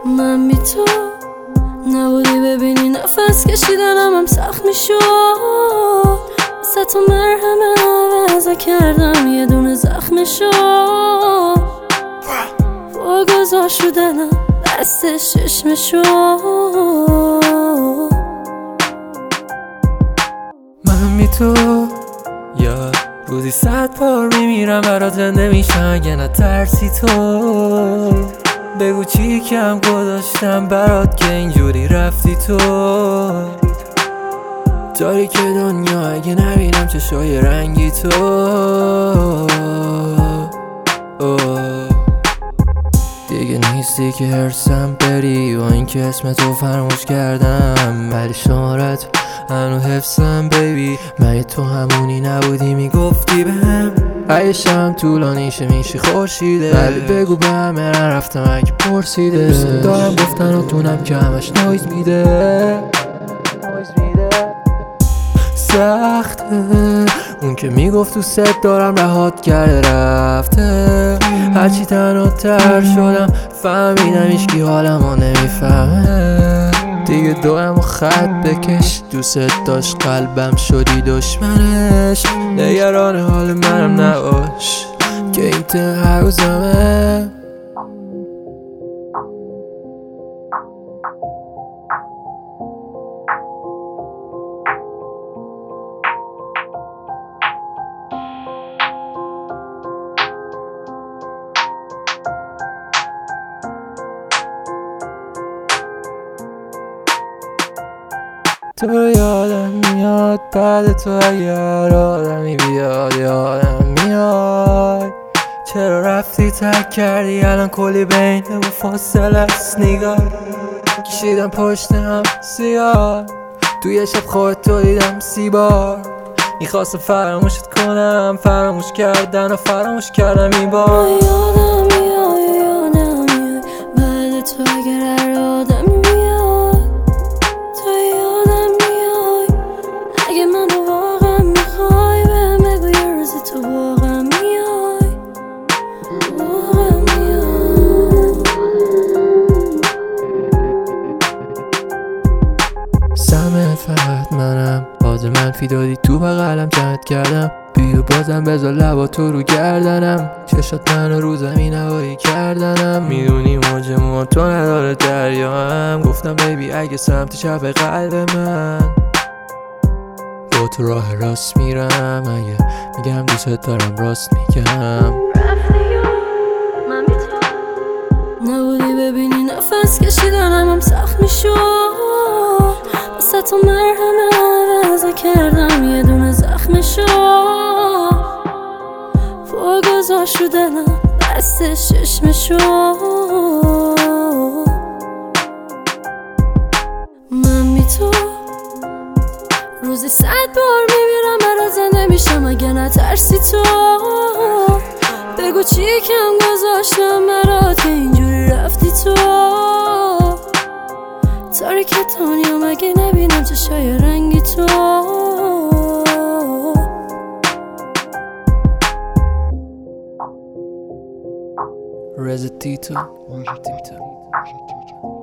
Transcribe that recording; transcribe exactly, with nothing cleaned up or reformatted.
من بی تو نبودی، ببینی نفس کشیدنم هم سخت میشد. واسه تو مرهم عوض کردم یه دونه زخم شد. واگذار شدنم دست ششم شد. من بی تو یا روزی صد بار میمیرم برات، زنده میشم اگه نترسی تو. بگو چی کم گذاشتم برات که اینجوری رفتی تو. تاریک دنیا اگه نبینم چشای رنگی تو. دیگه نیستی که هرسم بری و این که اسم تو فراموش کردم، ولی شمارت هنو حفظم بیبی. مگه تو همونی نبودی میگفتی بهم اگه شم طولانیشه میشی خورشیده، ولی بگو به همه نرفتم اگه پرسیده. دوست دارم گفتن و تونم که همش نویز میده. سخته اون که میگفت تو ست دارم رهات کرده رفته. هرچی تنها تر شدم فهمیدم هیچکی حالمو نمیفهمه. دیگه دوام و خط بکش، دوست داشت قلبم شدی دشمنش. نگران حال منم نباش که این ته هر روزمه. تو رو یادم میاد بعد تو اگر آدمی بیاد یادم میاد. چرا رفتی ترک کردی الان کلی بین و فاصله است. نگاه کشیدم پشت هم سیاه، توی شب خودتو دیدم سی بار. میخواستم فراموشت کنم، فراموش کردن و فراموش کردم این بار. یادم میاد یادم میاد بعد تو اگر هر آدمی بیاد. تو یادم میاد اگه منو واقعا میخوای بهم بگو یه روزی تو واقعا میای. واقعا میای. سمت فقط منم، باز منفی دادی تو بغلم جمعت کردم. بیو بازم بذار لبا تو رو گردنم، چشات منو رو زمین هوایی کردنم. میدونی موج موها تو نداره دریا هم. گفتم بیبی اگه سمت چپ قلب من با تو راه راست میرم. اگه میگم دوست دارم راست میگم. من بی تو نبودی، ببینی نفس کشیدنم هم سخت میشد. واسه تو مرهم عوض کردم یه دونه زخم شد. واگذار شدنم دست ششم شد. من بی تو روزی صد بار میمیرم برات، زنده میشم اگه نترسی تو. بگو چی کم گذاشتم برات که اینجوری رفتی تو. تاریک دنیا مگه نبینم چشای رنگی تو. رزتیتو